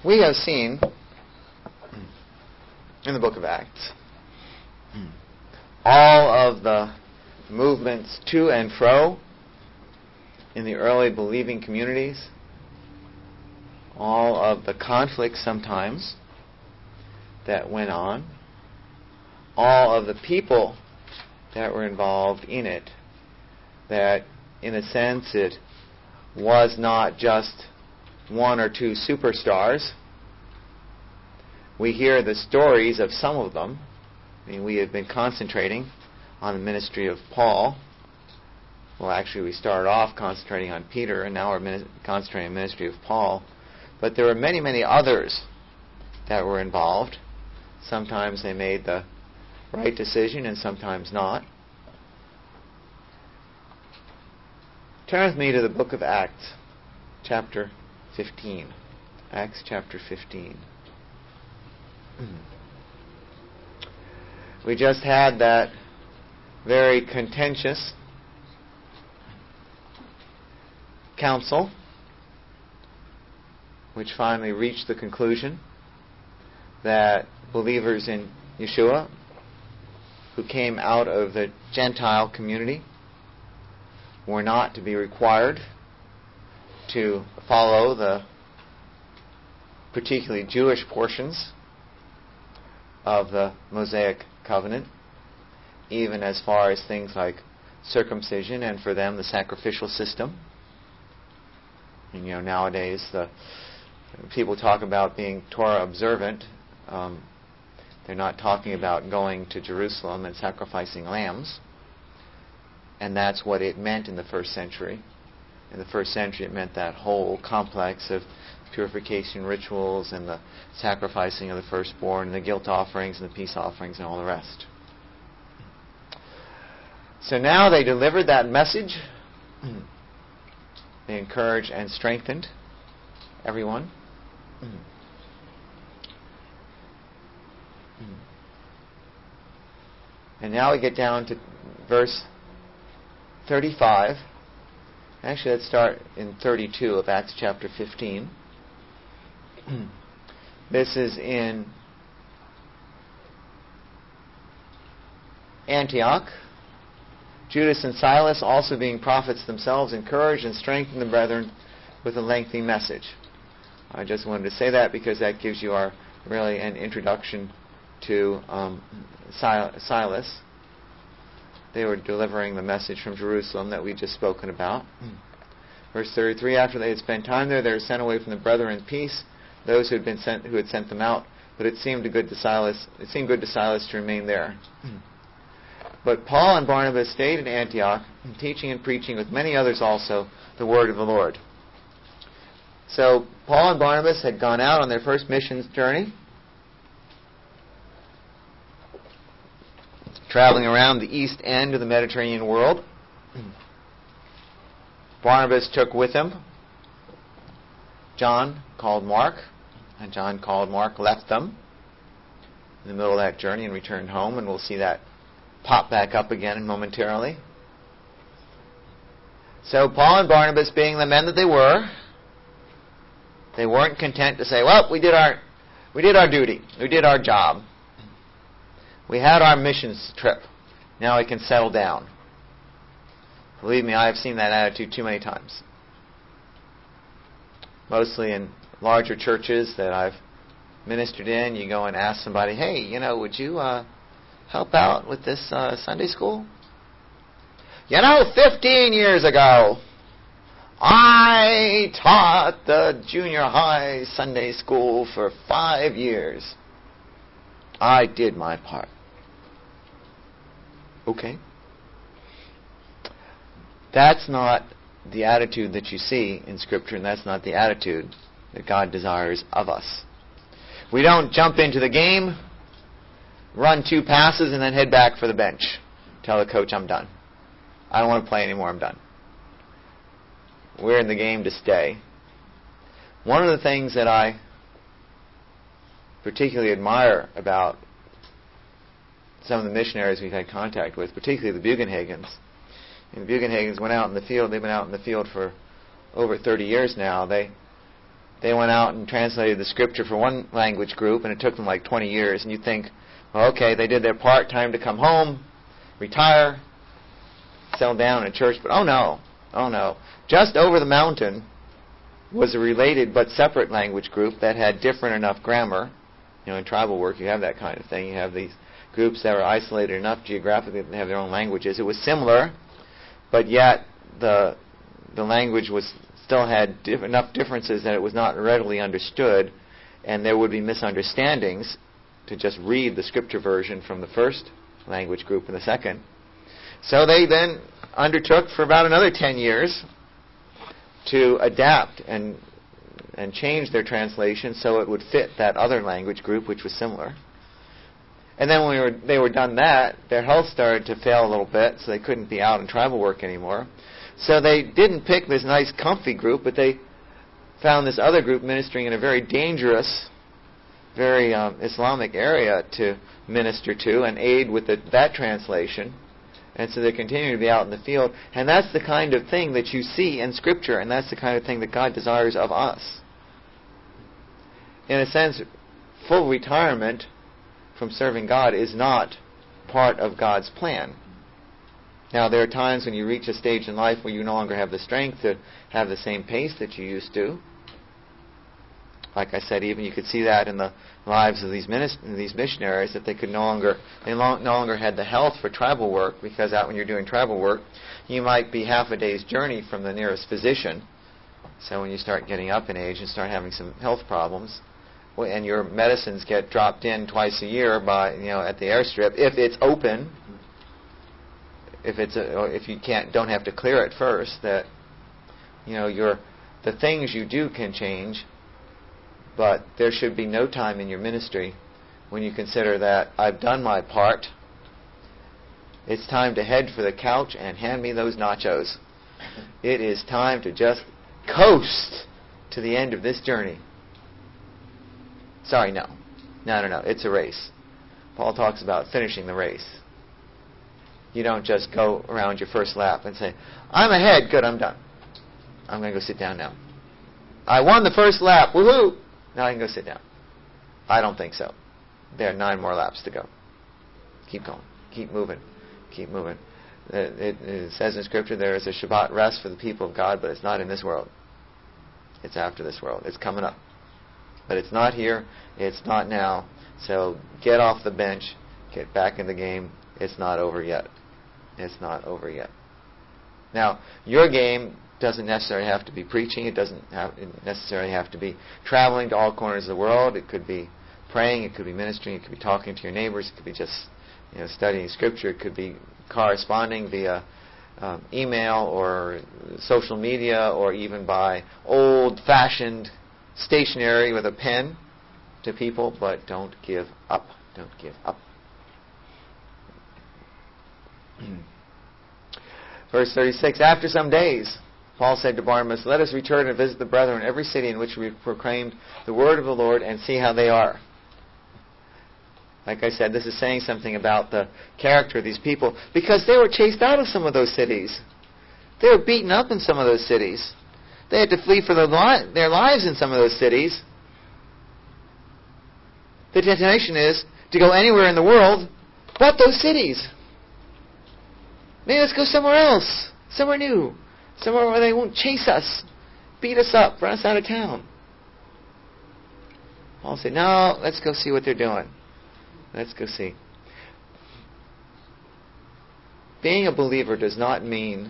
We have seen in the book of Acts all of the movements to and fro in the early believing communities, all of the conflicts sometimes that went on, all of the people that were involved in it, that in a sense it was not just one or two superstars. We hear the stories of some of them. I mean, we have been concentrating on the ministry of Paul. Well, actually, we started off concentrating on Peter, and now we're concentrating on the ministry of Paul. But there were many, many others that were involved. Sometimes they made the right decision, and sometimes not. Turn with me to the book of Acts, chapter 15. Acts chapter 15. We just had that very contentious council, which finally reached the conclusion that believers in Yeshua who came out of the Gentile community were not to be required to follow the particularly Jewish portions of the Mosaic covenant, even as far as things like circumcision and for them the sacrificial system. And nowadays the people talk about being Torah observant. They're not talking about going to Jerusalem and sacrificing lambs. And that's what it meant in the first century. In the first century it meant that whole complex of purification rituals and the sacrificing of the firstborn and the guilt offerings and the peace offerings and all the rest. So now they delivered that message. They encouraged and strengthened everyone. And now we get down to verse 35. Actually, let's start in 32 of Acts chapter 15. This is in Antioch. Judas and Silas, also being prophets themselves, encouraged and strengthened the brethren with a lengthy message. I just wanted to say that because that gives you really an introduction to Silas. They were delivering the message from Jerusalem that we've just spoken about. Verse 33, after they had spent time there, they were sent away from the brethren in peace, those who had sent them out, but it seemed good to Silas to remain there. But Paul and Barnabas stayed in Antioch, teaching and preaching with many others also the word of the Lord. So Paul and Barnabas had gone out on their first missions journey, traveling around the east end of the Mediterranean world. Barnabas took with him John, called Mark, and John, called Mark, left them in the middle of that journey and returned home, and we'll see that pop back up again momentarily. So Paul and Barnabas, being the men that they weren't content to say, well, we did our duty, we did our job. We had our missions trip. Now we can settle down. Believe me, I have seen that attitude too many times. Mostly in larger churches that I've ministered in, you go and ask somebody, hey, would you help out with this Sunday school? 15 years ago, I taught the junior high Sunday school for 5 years. I did my part. Okay. That's not the attitude that you see in Scripture, and that's not the attitude that God desires of us. We don't jump into the game, run 2 passes, and then head back for the bench. Tell the coach, I'm done. I don't want to play anymore, I'm done. We're in the game to stay. One of the things that I particularly admire about some of the missionaries we've had contact with, particularly the Bugenhagens. And the Bugenhagens went out in the field. They've been out in the field for over 30 years now. They they went out and translated the scripture for one language group, and it took them like 20 years. And you think, well, okay, they did their part, time to come home, retire, settle down in a church. But oh no. Just over the mountain was a related but separate language group that had different enough grammar. In tribal work, you have that kind of thing. You have these groups that are isolated enough geographically that they have their own languages. It was similar, but yet the language still had enough differences that it was not readily understood, and there would be misunderstandings to just read the scripture version from the first language group and the second. So they then undertook for about another 10 years to adapt and change their translation so it would fit that other language group, which was similar. And then when they were done that, their health started to fail a little bit, so they couldn't be out in tribal work anymore. So they didn't pick this nice, comfy group, but they found this other group ministering in a very dangerous, very Islamic area to minister to and aid with that translation. And so they continue to be out in the field. And that's the kind of thing that you see in Scripture, and that's the kind of thing that God desires of us. In a sense, full retirement from serving God is not part of God's plan. Now, there are times when you reach a stage in life where you no longer have the strength to have the same pace that you used to. Like I said, even you could see that in the lives of these missionaries, that they no longer had the health for tribal work, because out when you're doing tribal work, you might be half a day's journey from the nearest physician. So when you start getting up in age and start having some health problems, and your medicines get dropped in twice a year by at the airstrip, if it's open. If you don't have to clear it first, that the things you do can change, but there should be no time in your ministry when you consider that I've done my part. It's time to head for the couch and hand me those nachos. It is time to just coast to the end of this journey. Sorry, no. It's a race. Paul talks about finishing the race. You don't just go around your first lap and say, I'm ahead, good, I'm done. I'm going to go sit down now. I won the first lap, woohoo! Now I can go sit down. I don't think so. There are 9 more laps to go. Keep going. Keep moving. Keep moving. It says in Scripture there is a Shabbat rest for the people of God, but it's not in this world. It's after this world. It's coming up. But it's not here. It's not now. So get off the bench. Get back in the game. It's not over yet. It's not over yet. Now, your game doesn't necessarily have to be preaching. It doesn't necessarily have to be traveling to all corners of the world. It could be praying. It could be ministering. It could be talking to your neighbors. It could be just studying Scripture. It could be corresponding via email or social media, or even by old-fashioned stationery with a pen to people. But don't give up. Don't give up. Verse 36, after some days, Paul said to Barnabas, let us return and visit the brethren in every city in which we proclaimed the word of the Lord, and see how they are. Like I said, this is saying something about the character of these people, because they were chased out of some of those cities. They were beaten up in some of those cities. They had to flee for their lives in some of those cities. The temptation is to go anywhere in the world but those cities. Maybe let's go somewhere else, somewhere new, somewhere where they won't chase us, beat us up, run us out of town. Paul said, no, let's go see what they're doing. Let's go see. Being a believer does not mean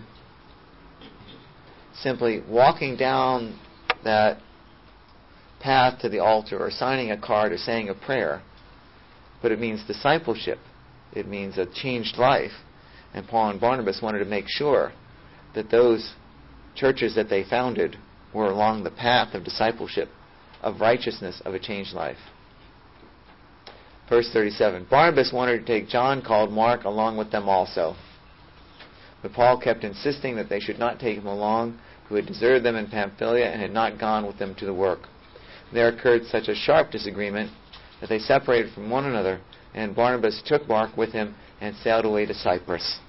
simply walking down that path to the altar or signing a card or saying a prayer, but it means discipleship. It means a changed life. And Paul and Barnabas wanted to make sure that those churches that they founded were along the path of discipleship, of righteousness, of a changed life. Verse 37, Barnabas wanted to take John, called Mark, along with them also. But Paul kept insisting that they should not take him along, who had deserted them in Pamphylia and had not gone with them to the work. There occurred such a sharp disagreement that they separated from one another, and Barnabas took Mark with him and sailed away to Cyprus.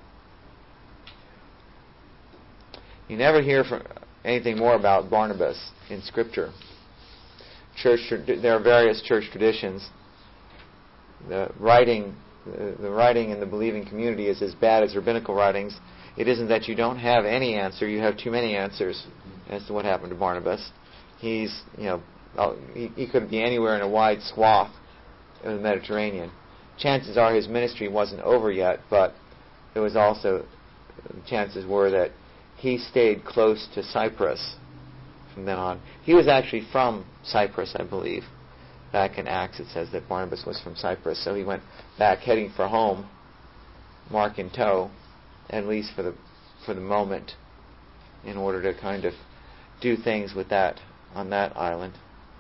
You never hear anything more about Barnabas in Scripture. There are various church traditions. The writing in the believing community is as bad as rabbinical writings. It isn't that you don't have any answer; you have too many answers as to what happened to Barnabas. He could be anywhere in a wide swath of the Mediterranean. Chances are his ministry wasn't over yet, but there was also chances were that he stayed close to Cyprus from then on. He was actually from Cyprus, I believe. Back in Acts it says that Barnabas was from Cyprus, so he went back heading for home, Mark in tow, at least for the moment, in order to kind of do things with that on that island.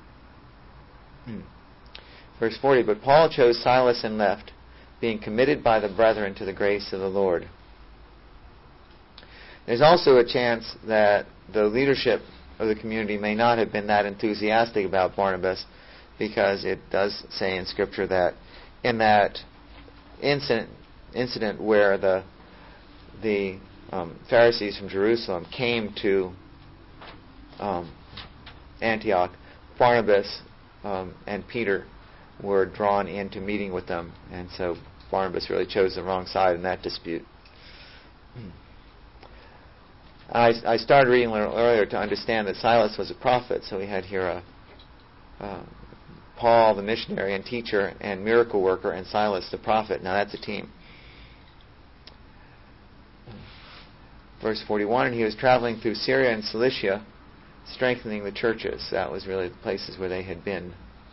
Verse 40, but Paul chose Silas and left, being committed by the brethren to the grace of the Lord. There's also a chance that the leadership of the community may not have been that enthusiastic about Barnabas, because it does say in Scripture that in that incident where the Pharisees from Jerusalem came to Antioch, Barnabas and Peter were drawn into meeting with them, and so Barnabas really chose the wrong side in that dispute. I started reading a little earlier to understand that Silas was a prophet, so we had here Paul, the missionary and teacher and miracle worker, and Silas, the prophet. Now that's a team. Verse 41, and he was traveling through Syria and Cilicia, strengthening the churches. That was really the places where they had been.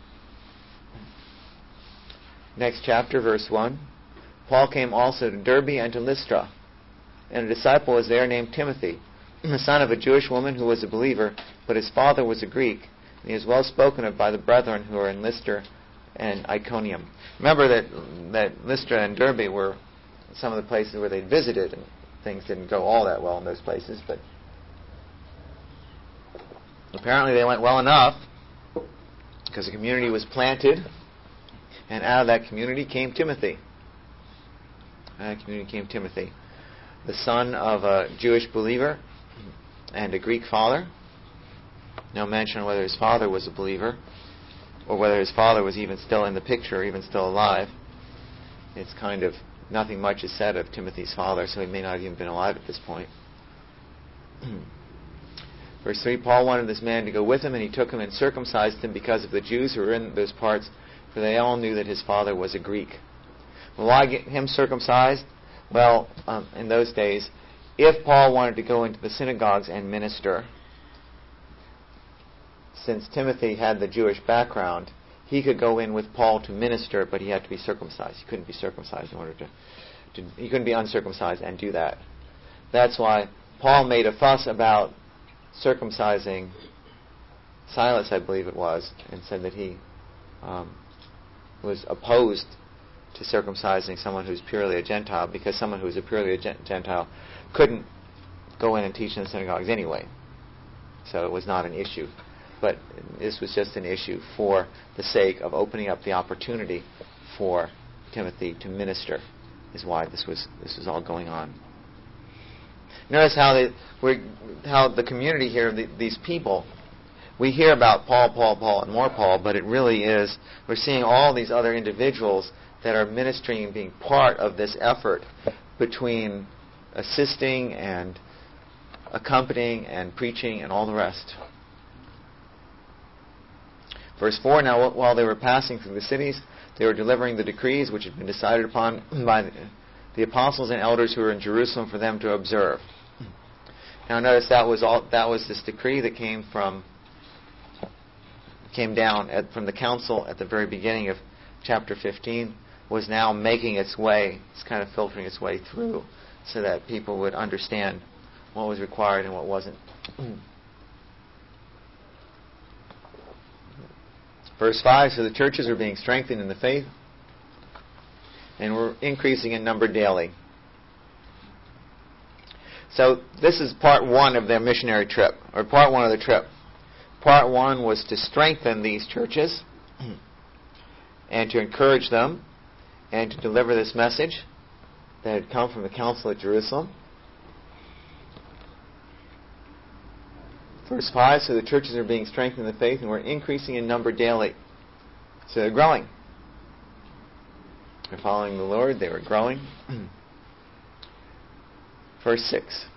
Next chapter, verse 1. Paul came also to Derbe and to Lystra, and a disciple was there named Timothy, the son of a Jewish woman who was a believer, but his father was a Greek. And he is well spoken of by the brethren who are in Lystra and Iconium. Remember that Lystra and Derbe were some of the places where they visited, and things didn't go all that well in those places, but apparently they went well enough, because the community was planted, and out of that community came Timothy. The son of a Jewish believer and a Greek father. No mention whether his father was a believer or whether his father was even still in the picture, or even still alive. It's kind of nothing much is said of Timothy's father, so he may not have even been alive at this point. Verse 3, Paul wanted this man to go with him, and he took him and circumcised him because of the Jews who were in those parts, for they all knew that his father was a Greek. Well, why get him circumcised? Well, in those days, if Paul wanted to go into the synagogues and minister, since Timothy had the Jewish background, he could go in with Paul to minister, but he had to be circumcised. He couldn't be circumcised in order he couldn't be uncircumcised and do that. That's why Paul made a fuss about circumcising Silas, I believe it was, and said that he was opposed to circumcising someone who's purely a Gentile, because someone who's a purely Gentile couldn't go in and teach in the synagogues anyway. So it was not an issue. But this was just an issue for the sake of opening up the opportunity for Timothy to minister, is why this was all going on. Notice how the community here, these people, we hear about Paul, and more Paul, but it really is, we're seeing all these other individuals that are ministering and being part of this effort between assisting and accompanying and preaching and all the rest. Verse 4, now while they were passing through the cities, they were delivering the decrees which had been decided upon by the apostles and elders who were in Jerusalem for them to observe. Now notice that was this decree that came down from the council at the very beginning of chapter 15, was now making its way, it's kind of filtering its way through, so that people would understand what was required and what wasn't. Verse 5, so the churches were being strengthened in the faith and were increasing in number daily. So this is part one of their missionary trip, or part one of the trip. Part one was to strengthen these churches and to encourage them and to deliver this message that had come from the council at Jerusalem. Verse 5, so the churches are being strengthened in the faith and were increasing in number daily. So they're growing. They're following the Lord. They were growing. Verse 6.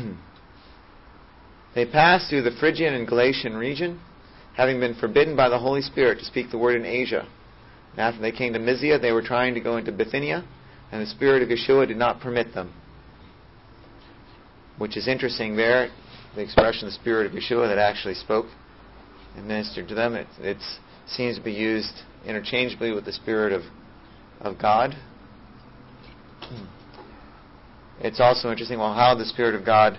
They passed through the Phrygian and Galatian region, having been forbidden by the Holy Spirit to speak the word in Asia. And after they came to Mysia, they were trying to go into Bithynia, and the Spirit of Yeshua did not permit them. Which is interesting there, the expression the Spirit of Yeshua that actually spoke and ministered to them. It seems to be used interchangeably with the Spirit of God. It's also interesting, well, how the Spirit of God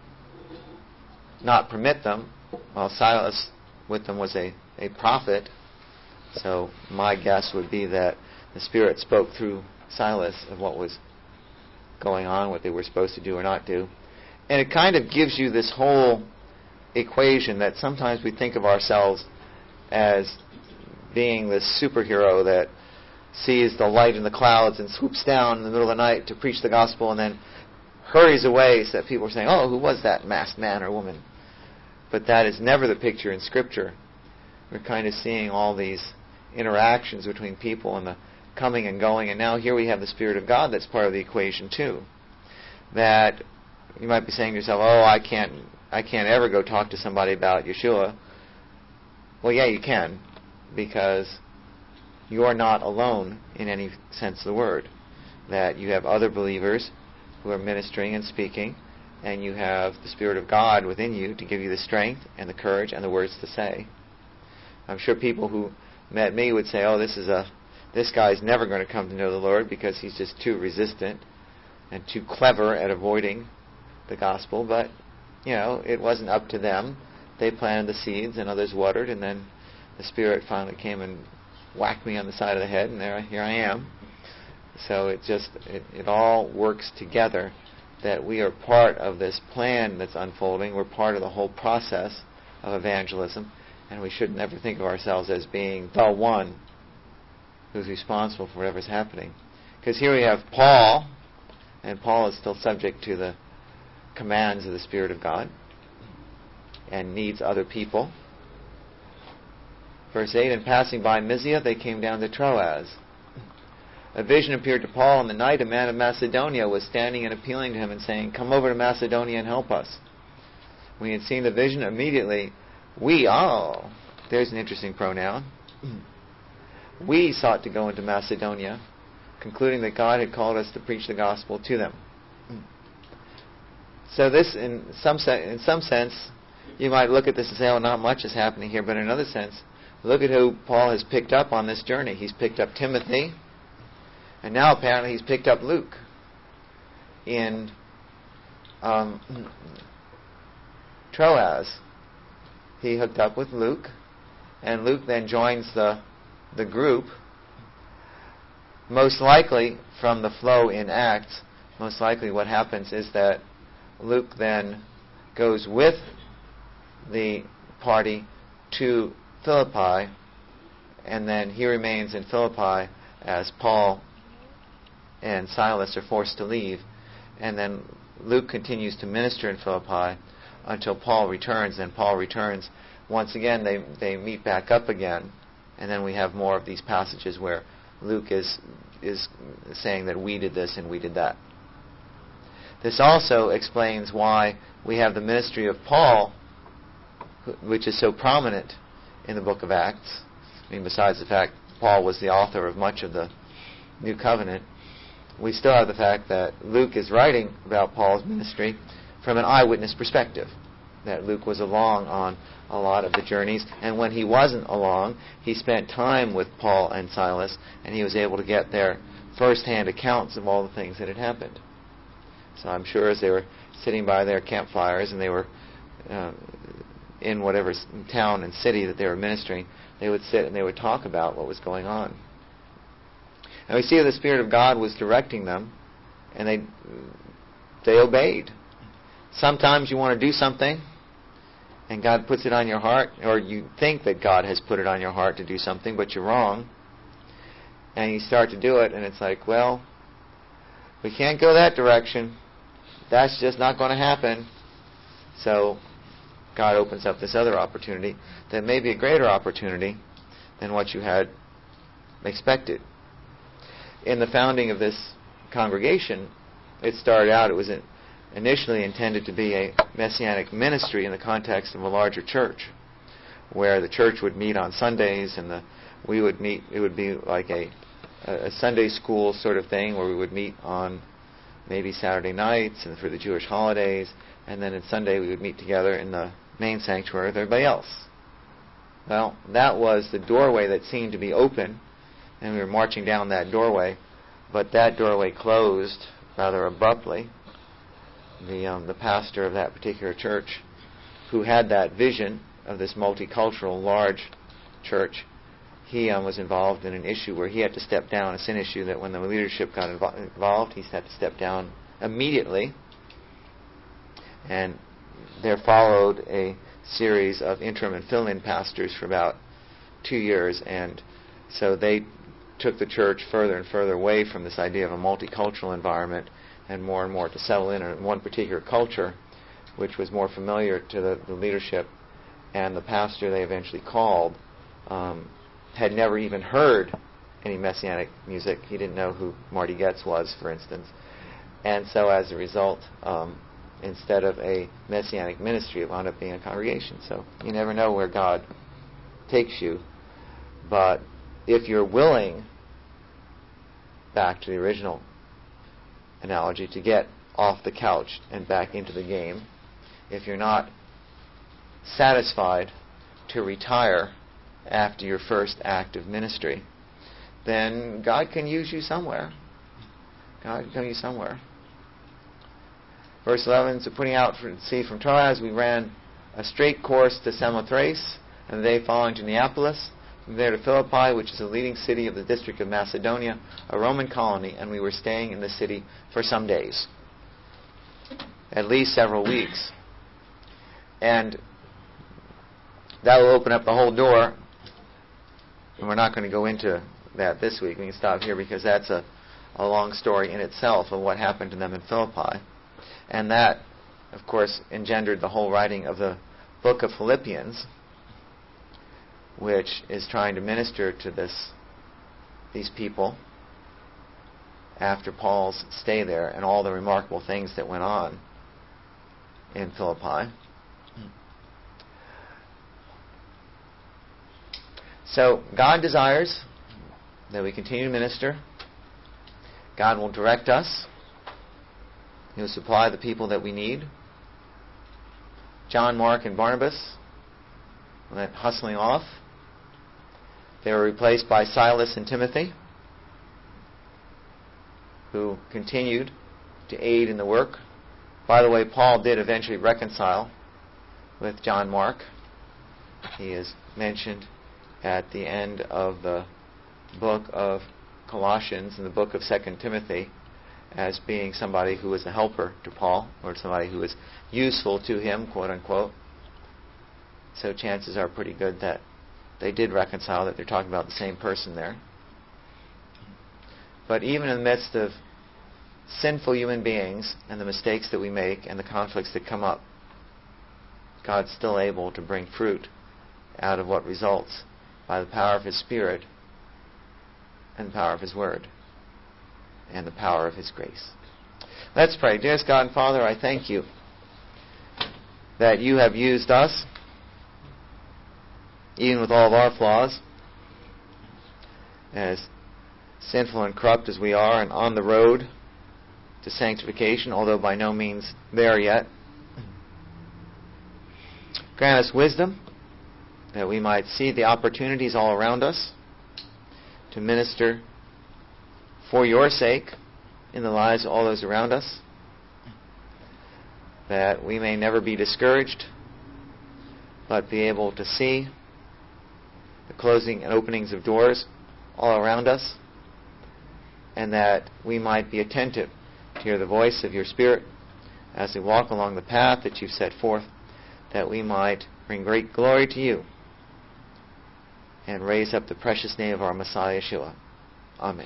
not permit them? Well, Silas with them was a prophet, so my guess would be that the Spirit spoke through Silas of what was going on, what they were supposed to do or not do. And it kind of gives you this whole equation that sometimes we think of ourselves as being this superhero that sees the light in the clouds and swoops down in the middle of the night to preach the gospel and then hurries away so that people are saying, oh, who was that masked man or woman? But that is never the picture in Scripture. We're kind of seeing all these interactions between people and the coming and going, and now here we have the Spirit of God that's part of the equation too. That you might be saying to yourself, oh, I can't ever go talk to somebody about Yeshua. Well, yeah, you can, because you are not alone in any sense of the word. That you have other believers who are ministering and speaking, and you have the Spirit of God within you to give you the strength and the courage and the words to say. I'm sure people who met me would say, oh, this guy's never going to come to know the Lord because he's just too resistant and too clever at avoiding the gospel. But, it wasn't up to them. They planted the seeds and others watered, and then the Spirit finally came and whacked me on the side of the head, and here I am. So it all works together, that we are part of this plan that's unfolding. We're part of the whole process of evangelism, and we should never think of ourselves as being the one who's responsible for whatever's happening. Because here we have Paul, and Paul is still subject to the commands of the Spirit of God and needs other people. Verse 8, and passing by Mysia, they came down to Troas. A vision appeared to Paul in the night. A man of Macedonia was standing and appealing to him and saying, come over to Macedonia and help us. When he had seen the vision, immediately, there's an interesting pronoun. We sought to go into Macedonia, concluding that God had called us to preach the gospel to them. So this, in some sense, you might look at this and say, oh, not much is happening here. But in another sense, look at who Paul has picked up on this journey. He's picked up Timothy, and now apparently he's picked up Luke in Troas. He hooked up with Luke, and Luke then joins the group. Most likely, from the flow in Acts, most likely what happens is that Luke then goes with the party to Philippi, and then he remains in Philippi as Paul and Silas are forced to leave, and then Luke continues to minister in Philippi until Paul returns. Then Paul returns once again. They meet back up again, and then we have more of these passages where Luke is saying that we did this and we did that. This also explains why we have the ministry of Paul, which is so prominent in the book of Acts. I mean, besides the fact Paul was the author of much of the New Covenant, we still have the fact that Luke is writing about Paul's ministry from an eyewitness perspective. That Luke was along on a lot of the journeys, and when he wasn't along, he spent time with Paul and Silas, and he was able to get their first-hand accounts of all the things that had happened. So I'm sure as they were sitting by their campfires and they were in whatever town and city that they were ministering, they would sit and they would talk about what was going on. And we see that the Spirit of God was directing them, and they obeyed. Sometimes you want to do something, and God puts it on your heart, or you think that God has put it on your heart to do something, but you're wrong. And you start to do it, and it's like, well, we can't go that direction. That's just not going to happen. So God opens up this other opportunity that may be a greater opportunity than what you had expected. In the founding of this congregation, it started out, it was initially intended to be a messianic ministry in the context of a larger church, where the church would meet on Sundays and we would meet. It would be like a Sunday school sort of thing where we would meet on maybe Saturday nights and for the Jewish holidays, and then on Sunday we would meet together in the main sanctuary with everybody else. Well, that was the doorway that seemed to be open, and we were marching down that doorway, but that doorway closed rather abruptly. The pastor of that particular church, who had that vision of this multicultural large church, he was involved in an issue where he had to step down, a sin issue that when the leadership got involved, he had to step down immediately. And there followed a series of interim and fill-in pastors for about 2 years, and so they took the church further and further away from this idea of a multicultural environment and more to settle in on one particular culture, which was more familiar to the leadership. And the pastor they eventually called had never even heard any messianic music. He didn't know who Marty Goetz was, for instance. And so as a result, instead of a messianic ministry, it wound up being a congregation. So you never know where God takes you. But if you're willing, back to the original analogy, to get off the couch and back into the game, if you're not satisfied to retire after your first act of ministry, then God can use you somewhere. God can use you somewhere. Verse 11, so putting out from sea from Troas, we ran a straight course to Samothrace, and the day following to Neapolis, from there to Philippi, which is a leading city of the district of Macedonia, a Roman colony, and we were staying in the city for some days, at least several weeks. And that will open up the whole door, and we're not going to go into that this week. We can stop here because that's a long story in itself of what happened to them in Philippi. And that, of course, engendered the whole writing of the book of Philippians, which is trying to minister to these people after Paul's stay there and all the remarkable things that went on in Philippi. So God desires that we continue to minister. God will direct us. He will supply the people that we need. John, Mark, and Barnabas went hustling off. They were replaced by Silas and Timothy, who continued to aid in the work. By the way, Paul did eventually reconcile with John Mark. He is mentioned at the end of the book of Colossians and the book of 2 Timothy as being somebody who was a helper to Paul, or somebody who was useful to him, quote unquote. So chances are pretty good that they did reconcile, that they're talking about the same person there. But even in the midst of sinful human beings and the mistakes that we make and the conflicts that come up, God's still able to bring fruit out of what results by the power of His Spirit and the power of His Word and the power of His grace. Let's pray. Dearest God and Father, I thank You that You have used us, even with all of our flaws, as sinful and corrupt as we are, and on the road to sanctification, although by no means there yet. Grant us wisdom, that we might see the opportunities all around us to minister for Your sake in the lives of all those around us, that we may never be discouraged, but be able to see the closing and openings of doors all around us, and that we might be attentive to hear the voice of Your Spirit as we walk along the path that You've set forth, that we might bring great glory to You and raise up the precious name of our Messiah, Yeshua. Amen.